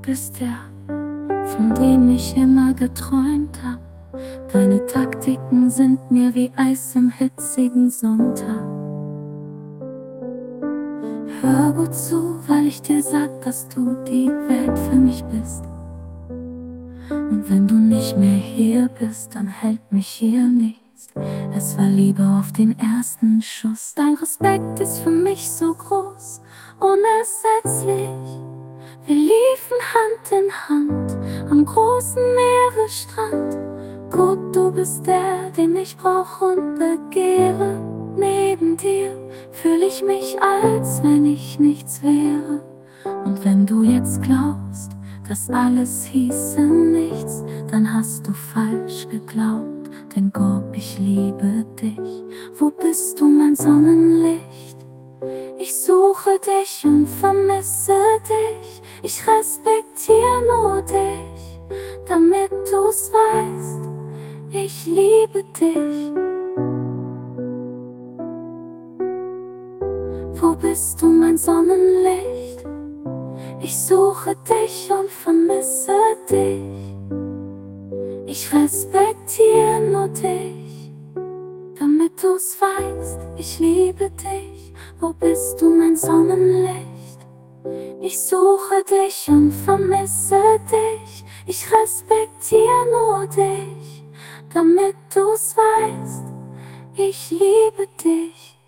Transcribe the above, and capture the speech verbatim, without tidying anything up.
bist der, von dem ich immer geträumt hab. Deine Taktiken sind mir wie Eis im hitzigen Sonntag. Hör gut zu, weil ich dir sag, dass du die Welt für mich bist. Und wenn du nicht mehr hier bist, dann hält mich hier nichts. Es war Liebe auf den ersten Schuss. Dein Respekt ist für mich so groß, unersetzlich. Wir liefen Hand in Hand am großen Meeresstrand. Gut, du bist der, den ich brauch und begehre. Neben dir fühl ich mich, als wenn ich nichts wäre. Und wenn du jetzt glaubst, das alles hieße nichts, dann hast du falsch geglaubt. Denn Gott, ich liebe dich. Wo bist du, mein Sonnenlicht? Ich suche dich und vermisse dich. Ich respektiere nur dich, damit du's weißt. Ich liebe dich. Wo bist du, mein Sonnenlicht? Ich suche dich und vermisse dich. Ich respektiere nur dich, damit du's weißt. Ich liebe dich. Wo bist du, mein Sonnenlicht? Ich suche dich und vermisse dich. Ich respektiere nur dich, damit du's weißt. Ich liebe dich.